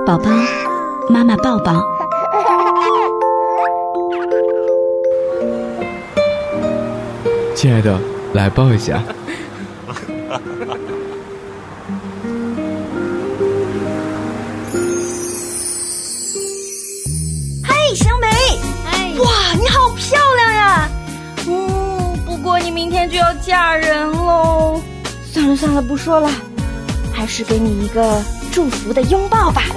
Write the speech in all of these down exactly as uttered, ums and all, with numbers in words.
宝宝，妈妈抱抱。 亲爱的，来抱一下。 嘿，小美，哎，哇，你好漂亮呀！嗯，不过你明天就要嫁人喽。算了算了，不说了，还是给你一个祝福的拥抱吧。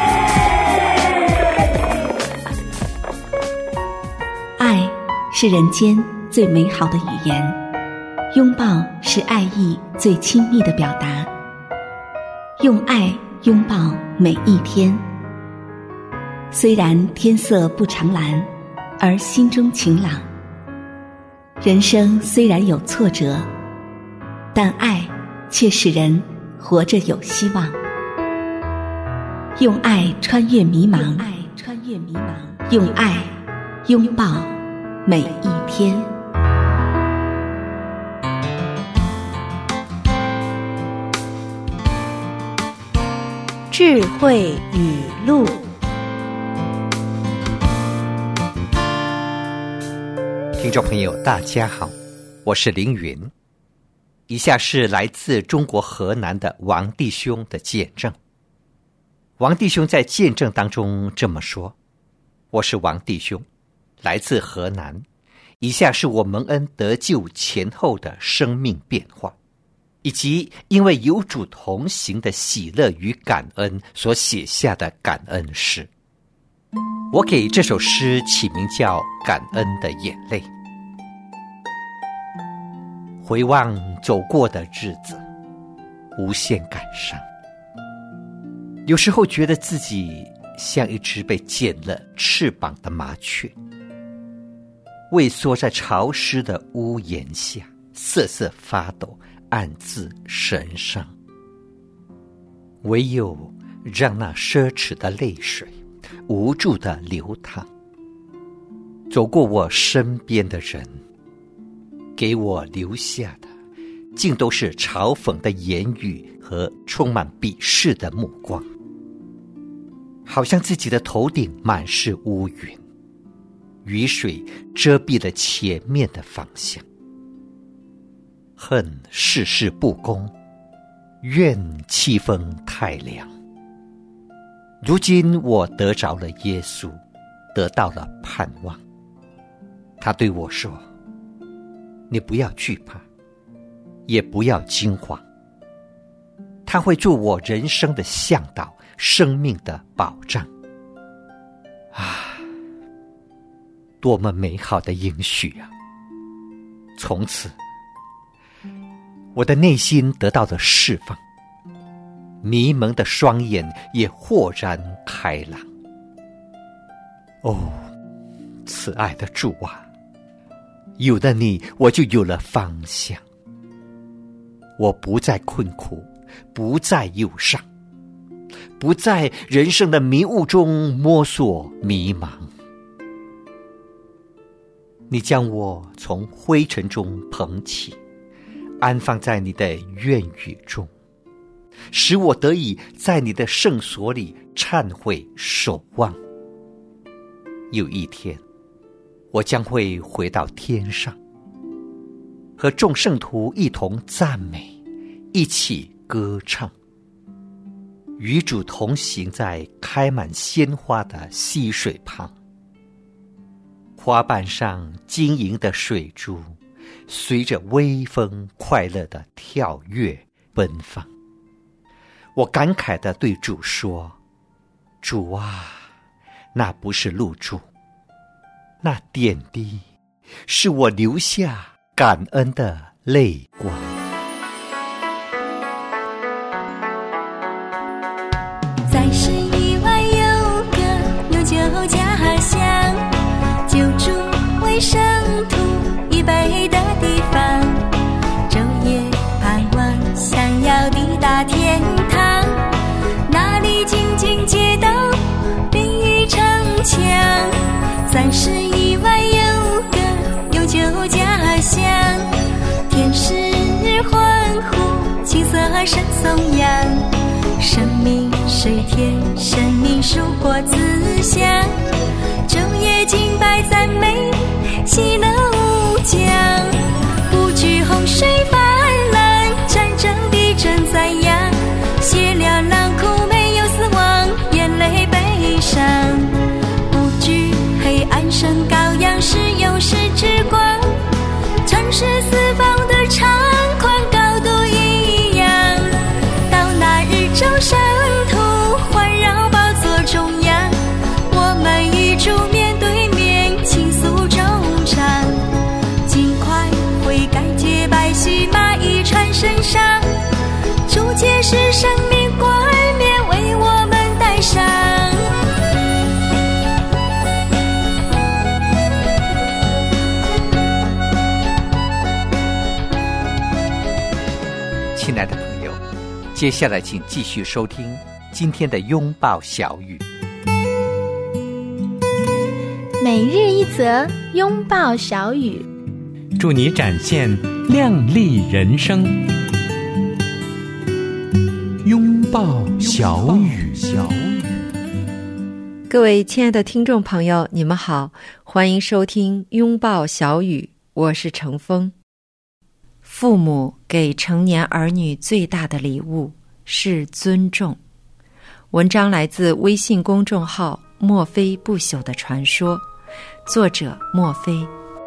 爱是人间最美好的语言，拥抱是爱意最亲密的表达。用爱拥抱每一天，虽然天色不常蓝，而心中晴朗。人生虽然有挫折，但爱却使人活着有希望。用爱穿越迷茫，用爱穿越迷茫，用爱拥抱每一天。 智慧语录。 听众朋友大家好，我是凌云。以下是来自中国河南的王弟兄的见证。王弟兄在见证当中这么说：我是王弟兄，来自河南，以下是我蒙恩得救前后的生命变化，以及因为有主同行的喜乐与感恩所写下的感恩诗。我给这首诗起名叫《感恩的眼泪》。回望走过的日子，无限感伤。有时候觉得自己像一只被剪了翅膀的麻雀，畏缩在潮湿的屋檐下，瑟瑟发抖，暗自神伤。唯有让那奢侈的泪水无助地流淌，走过我身边的人，给我留下的竟都是嘲讽的言语和充满鄙视的目光，好像自己的头顶满是乌云，雨水遮蔽了前面的方向。恨世事不公，怨气风太凉。如今我得着了耶稣，得到了盼望。他对我说，你不要惧怕，也不要惊慌，他会做我人生的向导，生命的保障。啊，多么美好的应许啊！从此我的内心得到了释放，迷蒙的双眼也豁然开朗。哦，慈爱的主啊，有了你，我就有了方向。我不再困苦，不再忧伤，不在人生的迷雾中摸索迷茫。你将我从灰尘中捧起，安放在你的院宇中，使我得以在你的圣所里忏悔守望。有一天，我将会回到天上，和众圣徒一同赞美，一起歌唱，与主同行在开满鲜花的溪水旁。花瓣上晶莹的水珠随着微风快乐地跳跃奔放。我感慨地对主说，主啊，那不是露珠，那点滴是我留下感恩的泪光。 在世以外有个永久家乡，救主为圣徒预备的地方，昼夜盼望想要抵达天堂，那里静静街道并与城墙。在世以外有个永久家乡，天使欢呼，琴瑟声颂扬，生命谁天生命树果自香，昼夜敬拜赞美，喜乐无疆。不惧洪水泛滥，战争地震灾殃，血了狼哭，没有死亡，眼泪悲伤。不惧黑暗，神羔羊是勇士之光，城市四方的长宽高度一样。到那日众圣徒环绕宝座中央，我们与主面对面倾诉衷肠。尽快悔改洁白细麻衣穿身上，主揭示生命冠冕为我们戴上。 亲爱的朋友，接下来请继续收听今天的拥抱小语。 每日一则拥抱小语， 祝你展现亮丽人生。拥抱小语。 各位亲爱的听众朋友，你们好，欢迎收听拥抱小语，我是程峰。父母给成年儿女最大的礼物是尊重。文章来自微信公众号墨菲不朽的传说，作者墨菲。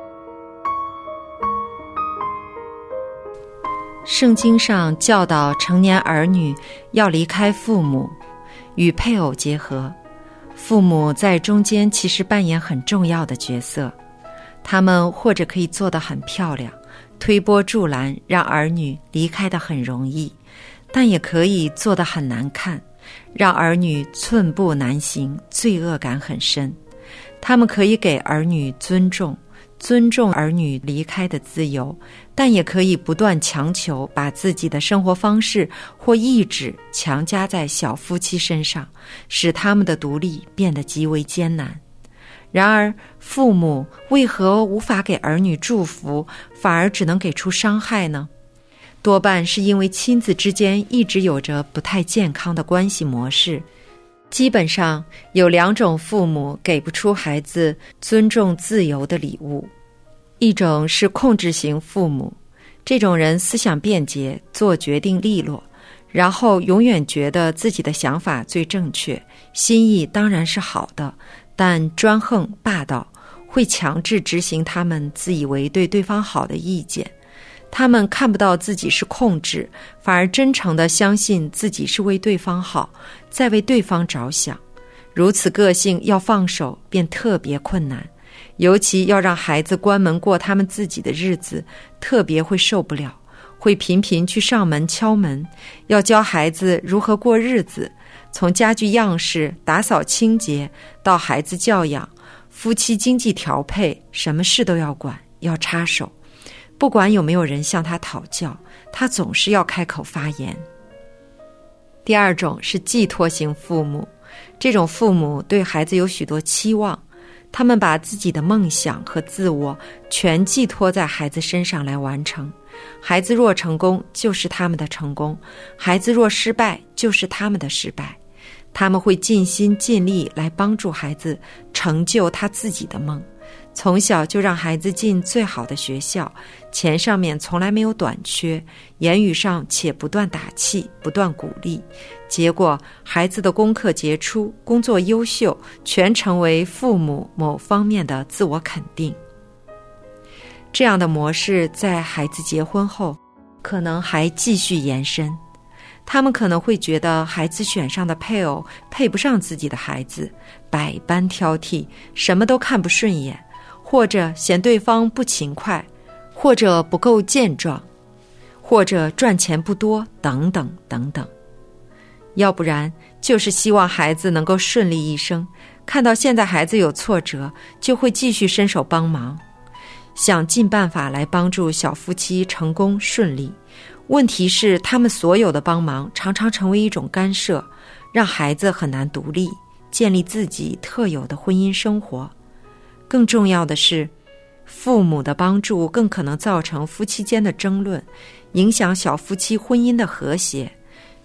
圣经上教导成年儿女要离开父母，与配偶结合。父母在中间其实扮演很重要的角色，他们或者可以做得很漂亮，推波助澜，让儿女离开得很容易，但也可以做得很难看，让儿女寸步难行，罪恶感很深。他们可以给儿女尊重，尊重儿女离开的自由，但也可以不断强求，把自己的生活方式或意志强加在小夫妻身上，使他们的独立变得极为艰难。然而，父母为何无法给儿女祝福，反而只能给出伤害呢？多半是因为亲子之间一直有着不太健康的关系模式。基本上有两种父母给不出孩子尊重自由的礼物。一种是控制型父母，这种人思想便捷，做决定利落，然后永远觉得自己的想法最正确，心意当然是好的，但专横霸道，会强制执行他们自以为对对方好的意见。他们看不到自己是控制，反而真诚地相信自己是为对方好，在为对方着想。如此个性要放手便特别困难，尤其要让孩子关门过他们自己的日子，特别会受不了，会频频去上门敲门，要教孩子如何过日子，从家具样式、打扫清洁到孩子教养、夫妻经济调配，什么事都要管，要插手。不管有没有人向他讨教，他总是要开口发言。第二种是寄托型父母，这种父母对孩子有许多期望，他们把自己的梦想和自我全寄托在孩子身上来完成。孩子若成功，就是他们的成功；孩子若失败，就是他们的失败。他们会尽心尽力来帮助孩子成就他自己的梦。从小就让孩子进最好的学校，钱上面从来没有短缺，言语上且不断打气，不断鼓励。结果孩子的功课杰出，工作优秀，全成为父母某方面的自我肯定。这样的模式在孩子结婚后可能还继续延伸。他们可能会觉得孩子选上的配偶配不上自己的孩子，百般挑剔，什么都看不顺眼，或者嫌对方不勤快，或者不够健壮，或者赚钱不多，等等等等。要不然就是希望孩子能够顺利一生，看到现在孩子有挫折，就会继续伸手帮忙，想尽办法来帮助小夫妻成功顺利。问题是他们所有的帮忙常常成为一种干涉，让孩子很难独立，建立自己特有的婚姻生活。更重要的是，父母的帮助更可能造成夫妻间的争论，影响小夫妻婚姻的和谐。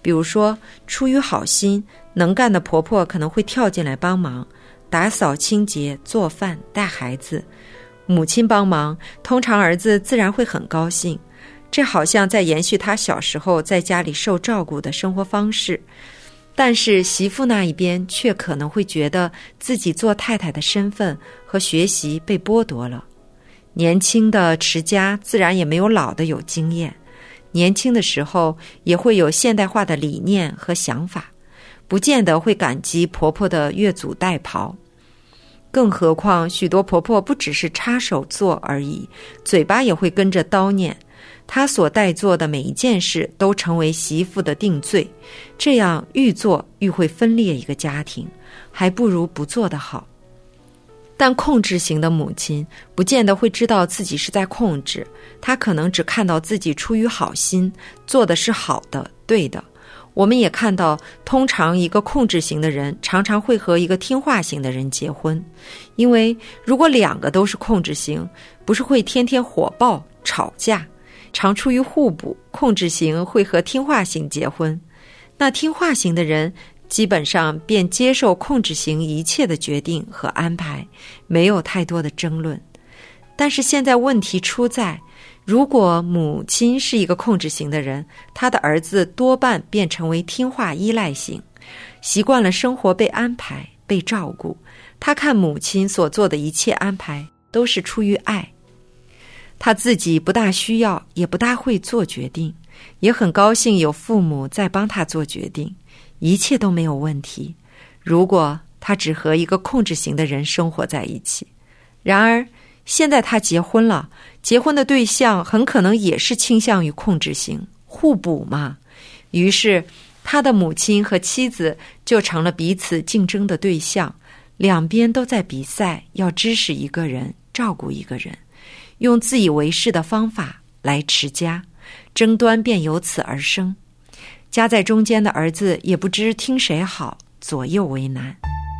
比如说，出于好心，能干的婆婆可能会跳进来帮忙，打扫清洁、做饭、带孩子。母亲帮忙，通常儿子自然会很高兴，这好像在延续他小时候在家里受照顾的生活方式。但是媳妇那一边却可能会觉得自己做太太的身份和学习被剥夺了。年轻的持家自然也没有老的有经验，年轻的时候也会有现代化的理念和想法，不见得会感激婆婆的越俎代庖。更何况许多婆婆不只是插手做而已，嘴巴也会跟着叨念，她所代做的每一件事都成为媳妇的定罪，这样愈做愈会分裂一个家庭，还不如不做得好。但控制型的母亲不见得会知道自己是在控制，她可能只看到自己出于好心，做的是好的、对的。我们也看到，通常一个控制型的人常常会和一个听话型的人结婚，因为如果两个都是控制型，不是会天天火爆吵架，常出于互补，控制型会和听话型结婚，那听话型的人基本上便接受控制型一切的决定和安排，没有太多的争论。但是现在问题出在，如果母亲是一个控制型的人，她的儿子多半便成为听话依赖型，习惯了生活被安排、被照顾。他看母亲所做的一切安排都是出于爱，他自己不大需要，也不大会做决定，也很高兴有父母在帮他做决定，一切都没有问题。如果他只和一个控制型的人生活在一起，然而现在他结婚了，结婚的对象很可能也是倾向于控制型，互补嘛。于是他的母亲和妻子就成了彼此竞争的对象，两边都在比赛，要支持一个人，照顾一个人，用自以为是的方法来持家，争端便由此而生。夹在中间的儿子也不知听谁好，左右为难。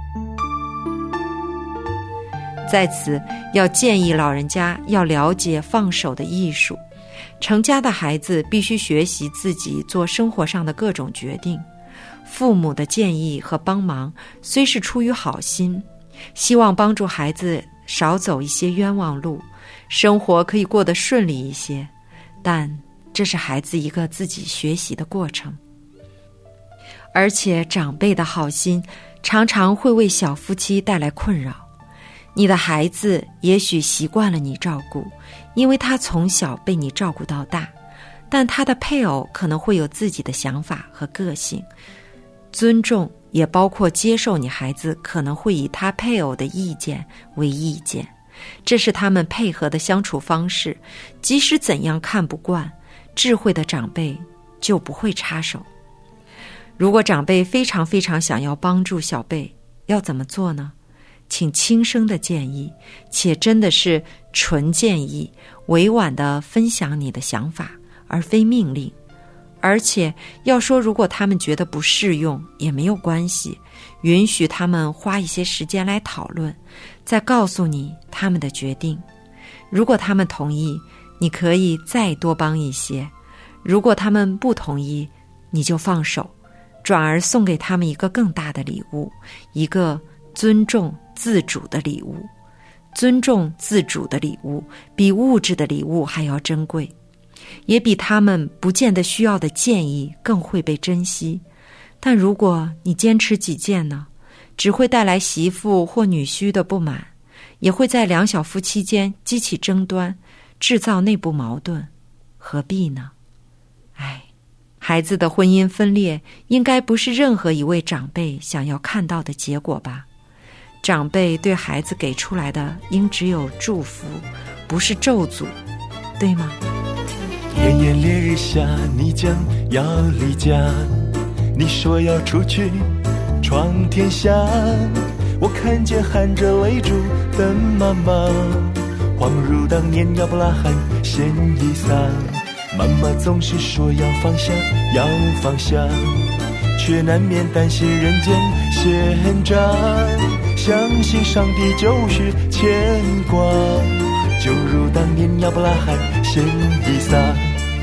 在此要建议老人家要了解放手的艺术，成家的孩子必须学习自己做生活上的各种决定。父母的建议和帮忙虽是出于好心，希望帮助孩子少走一些冤枉路，生活可以过得顺利一些，但这是孩子一个自己学习的过程。而且长辈的好心常常会为小夫妻带来困扰。你的孩子也许习惯了你照顾，因为他从小被你照顾到大，但他的配偶可能会有自己的想法和个性。尊重也包括接受你孩子可能会以他配偶的意见为意见，这是他们配合的相处方式，即使怎样看不惯，智慧的长辈就不会插手。如果长辈非常非常想要帮助小辈，要怎么做呢？请轻声的建议，且真的是纯建议，委婉地分享你的想法，而非命令。而且要说，如果他们觉得不适用也没有关系，允许他们花一些时间来讨论，再告诉你他们的决定。如果他们同意，你可以再多帮一些；如果他们不同意，你就放手，转而送给他们一个更大的礼物，一个尊重自主的礼物。尊重自主的礼物比物质的礼物还要珍贵，也比他们不见得需要的建议更会被珍惜。但如果你坚持己见呢，只会带来媳妇或女婿的不满，也会在两小夫妻间激起争端，制造内部矛盾，何必呢？唉，孩子的婚姻分裂应该不是任何一位长辈想要看到的结果吧？长辈对孩子给出来的应只有祝福，不是咒诅，对吗？ 炎炎烈日下，你将要离家，你说要出去闯天下。我看见含着泪珠的妈妈，恍如当年亚伯拉罕献以撒。妈妈总是说要放下，要放下，却难免担心人间闲杂。相信上帝就是牵挂，就如当年亚伯拉罕献以撒。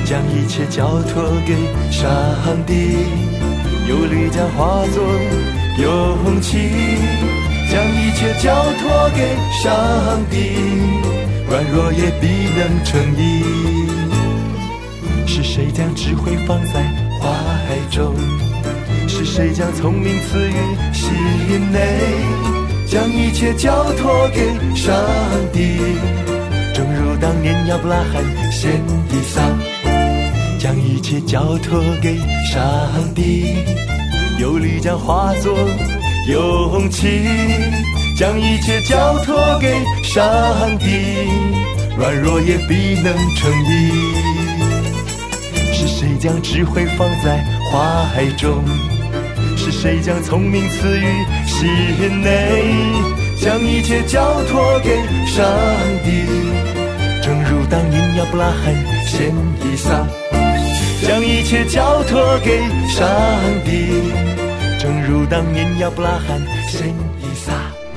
将一切交托给上帝，有力将化作勇气，将一切交托给上帝，软弱也必能成义。是谁将智慧放在怀中？是谁将聪明赐予心内？将一切交托给上帝，正如当年亚伯拉罕献以撒。将一切交托给上帝，有力将化作勇气，将一切交托给上帝，软弱也必能成义。是谁将智慧放在怀中？是谁将聪明赐予心内？将一切交托给上帝，正如当年亚伯拉罕献以撒。将一切交托给上帝，正如当年亚伯拉罕献以撒。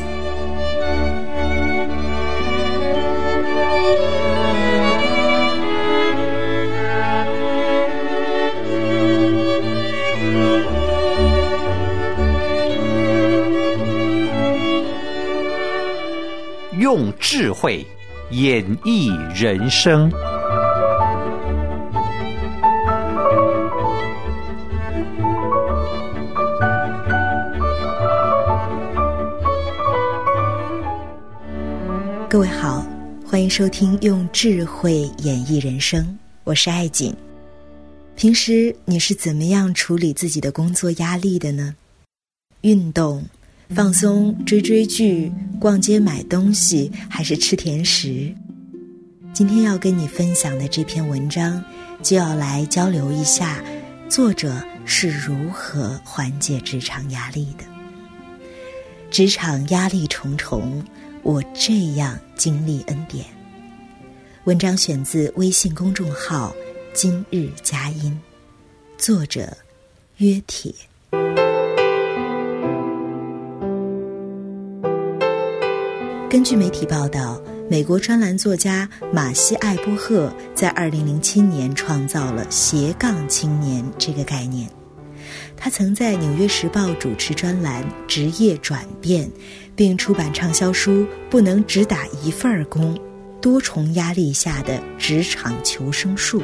用智慧演绎人生。 各位好，欢迎收听用智慧演绎人生，我是爱锦。平时你是怎么样处理自己的工作压力的呢？运动、放松、追追剧、逛街买东西，还是吃甜食？今天要跟你分享的这篇文章，就要来交流一下作者是如何缓解职场压力的。职场压力重重，我这样经历恩典。文章选自微信公众号今日佳音，作者约铁。根据媒体报道，美国专栏作家马西·艾波赫在二零零七年创造了斜杠青年这个概念。他曾在《纽约时报》主持专栏《职业转变》，并出版畅销书《不能只打一份工：多重压力下的职场求生术》。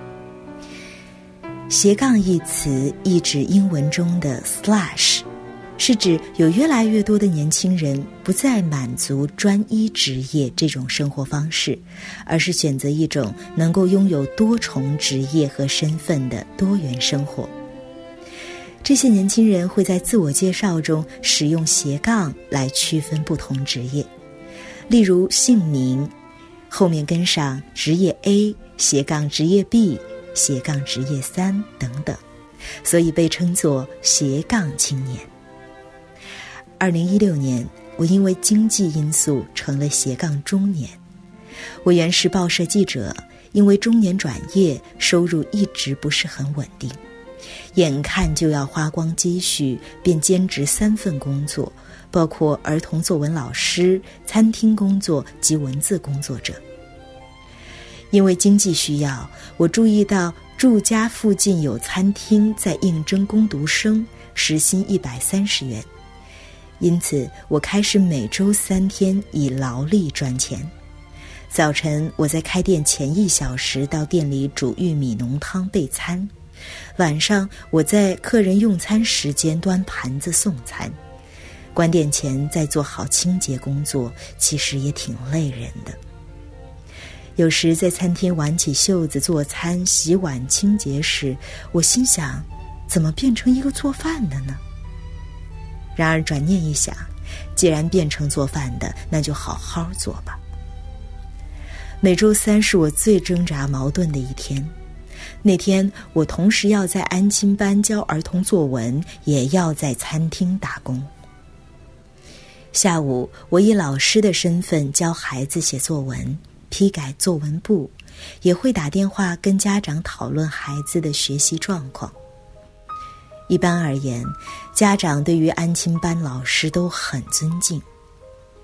斜杠一词意指英文中的 slash， 是指有越来越多的年轻人不再满足专一职业这种生活方式，而是选择一种能够拥有多重职业和身份的多元生活。这些年轻人会在自我介绍中使用斜杠来区分不同职业，例如姓名后面跟上职业 A 斜杠职业 B 斜杠职业三等等，所以被称作斜杠青年。二零一六年，我因为经济因素成了斜杠中年。我原是报社记者，因为中年转业，收入一直不是很稳定，眼看就要花光积蓄，便兼职三份工作，包括儿童作文老师、餐厅工作及文字工作者。因为经济需要，我注意到住家附近有餐厅在应征工读生，时薪一百三十元。因此我开始每周三天以劳力赚钱。早晨我在开店前一小时到店里煮玉米浓汤备餐，晚上我在客人用餐时间端盘子送餐，关店前再做好清洁工作，其实也挺累人的。有时在餐厅挽起袖子做餐、洗碗、清洁时，我心想，怎么变成一个做饭的呢？然而转念一想，既然变成做饭的，那就好好做吧。每周三是我最挣扎矛盾的一天，那天我同时要在安亲班教儿童作文，也要在餐厅打工。下午我以老师的身份教孩子写作文，批改作文簿，也会打电话跟家长讨论孩子的学习状况。一般而言，家长对于安亲班老师都很尊敬。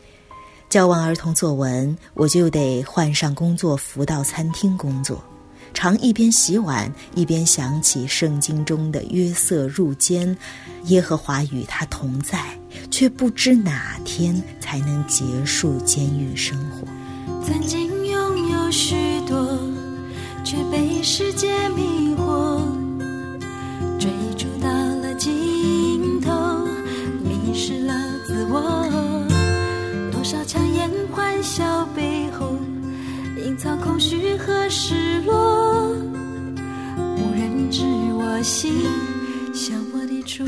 教完儿童作文，我就得换上工作服到餐厅工作， 常一边洗碗一边想起圣经中的约瑟入监，耶和华与他同在，却不知哪天才能结束监狱生活。 曾经拥有许多，却被世界迷惑，追逐到了尽头，迷失了自我。多少强颜欢笑背后，隐藏空虚和失落，无人知我心，向我的主。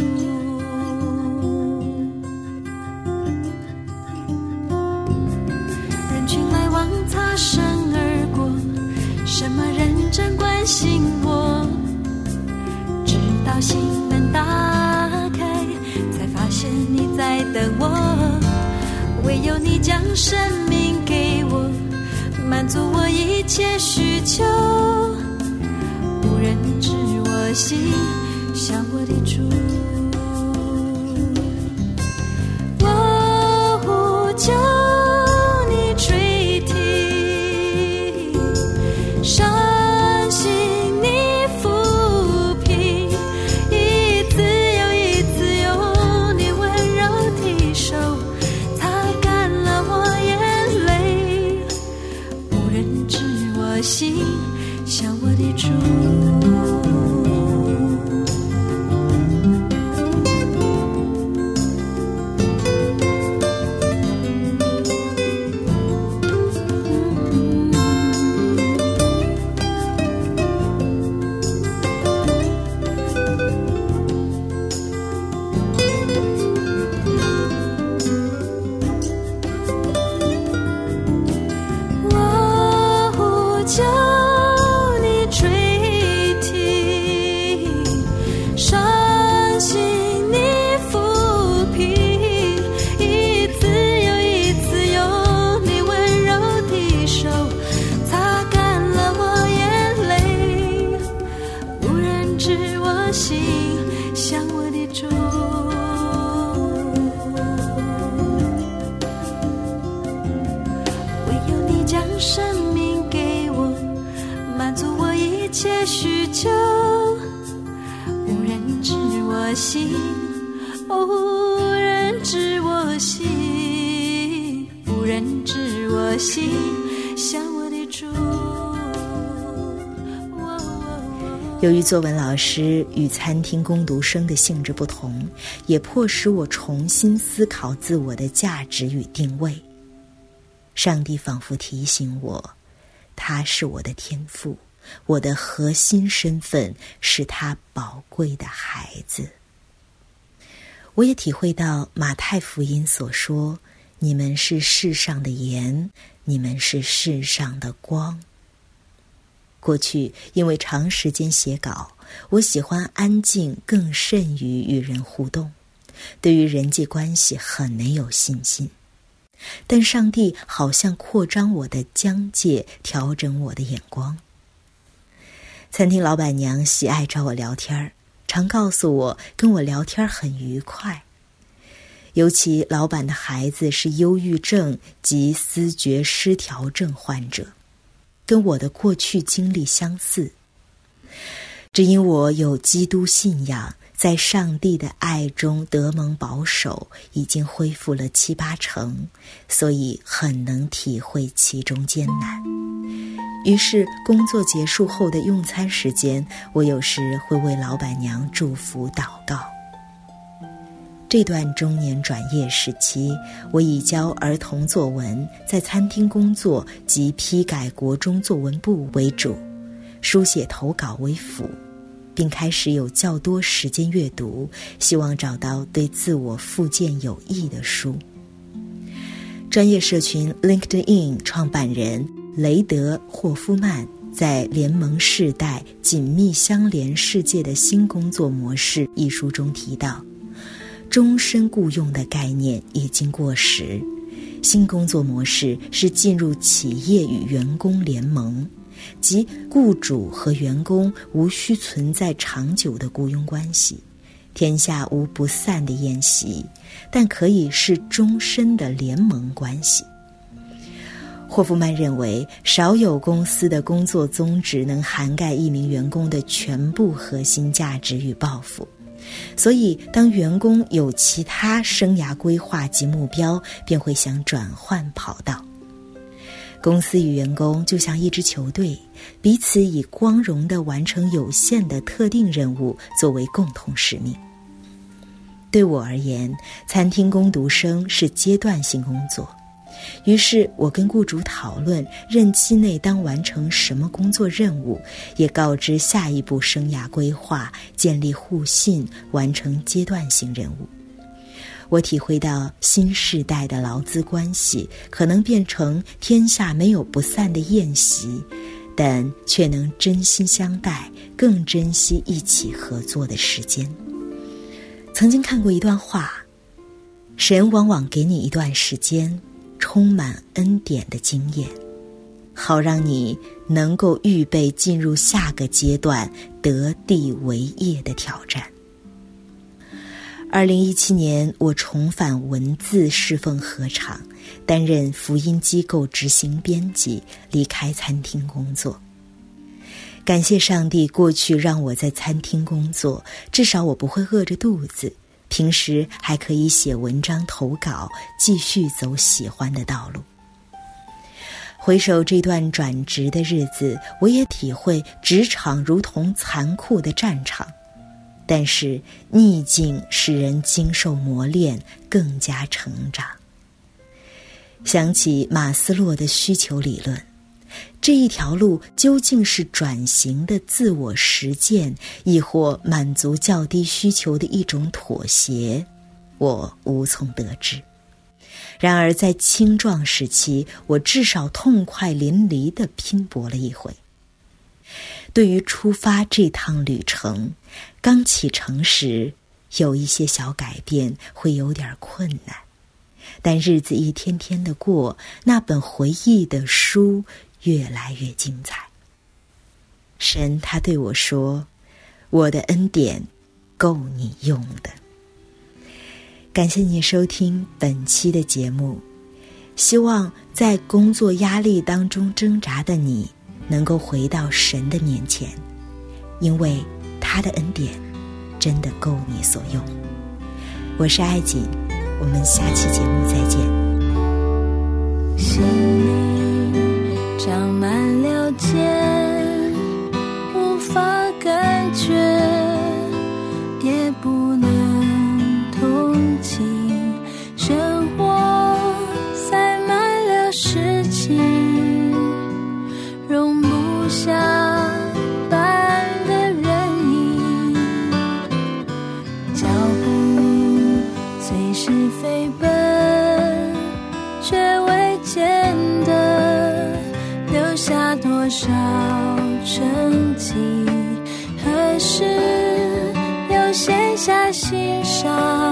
人群来往擦身而过，什么人真关心我？直到心门打开，才发现你在等我。唯有你将生命给我，满足我一切需求，无人知我心，向我的主。我呼求你垂听，伤心你抚平，一次又一次有你温柔的手擦干了我眼泪，无人知我心，向我的主。需求，无人知我心，无人知我心，无人知我心，向我的主。 由于作文老师与餐厅工读生的性质不同，也迫使我重新思考自我的价值与定位。上帝仿佛提醒我，他是我的天父，我的核心身份是他宝贵的孩子。我也体会到马太福音所说，你们是世上的盐，你们是世上的光。过去因为长时间写稿，我喜欢安静更甚于与人互动，对于人际关系很没有信心。但上帝好像扩张我的疆界，调整我的眼光。餐厅老板娘喜爱找我聊天，常告诉我跟我聊天很愉快。尤其老板的孩子是忧郁症及思觉失调症患者，跟我的过去经历相似。只因我有基督信仰，在上帝的爱中得蒙保守，已经恢复了七八成，所以很能体会其中艰难。于是工作结束后的用餐时间，我有时会为老板娘祝福祷告。这段中年转业时期，我以教儿童作文，在餐厅工作及批改国中作文簿为主，书写投稿为辅，并开始有较多时间阅读，希望找到对自我复健有益的书。专业社群 LinkedIn 创办人雷德·霍夫曼在《联盟世代：紧密相连世界的新工作模式》一书中提到，终身雇佣的概念已经过时，新工作模式是进入企业与员工联盟，即雇主和员工无需存在长久的雇佣关系，天下无不散的宴席，但可以是终身的联盟关系。 霍夫曼认为，少有公司的工作宗旨能涵盖一名员工的全部核心价值与抱负。所以，当员工有其他生涯规划及目标，便会想转换跑道。公司与员工就像一支球队，彼此以光荣地完成有限的特定任务作为共同使命。对我而言，餐厅工读生是阶段性工作，于是我跟雇主讨论任期内当完成什么工作任务，也告知下一步生涯规划，建立互信，完成阶段性任务。我体会到新世代的劳资关系可能变成天下没有不散的宴席，但却能真心相待，更珍惜一起合作的时间。曾经看过一段话，神往往给你一段时间，充满恩典的经验，好让你能够预备进入下个阶段得地为业的挑战。二零一七年，我重返文字侍奉合场，担任福音机构执行编辑，离开餐厅工作。感谢上帝，过去让我在餐厅工作，至少我不会饿着肚子，平时还可以写文章投稿，继续走喜欢的道路。回首这段转职的日子，我也体会职场如同残酷的战场，但是逆境使人经受磨练，更加成长。想起马斯洛的需求理论，这一条路究竟是转型的自我实践，亦或满足较低需求的一种妥协，我无从得知。然而在青壮时期，我至少痛快淋漓地拼搏了一回。对于出发这趟旅程，刚启程时有一些小改变会有点困难，但日子一天天的过，那本回忆的书越来越精彩。神他对我说，我的恩典够你用的。感谢你收听本期的节目，希望在工作压力当中挣扎的你能够回到神的面前，因为他的恩典真的够你所用。我是爱锦，我们下期节目再见。 心里长满了茧，无法感觉，也不能同情，生活塞满了事情，容不下半个人影，脚步随时飞奔，却未见得留下多少成绩，何时又闲下心上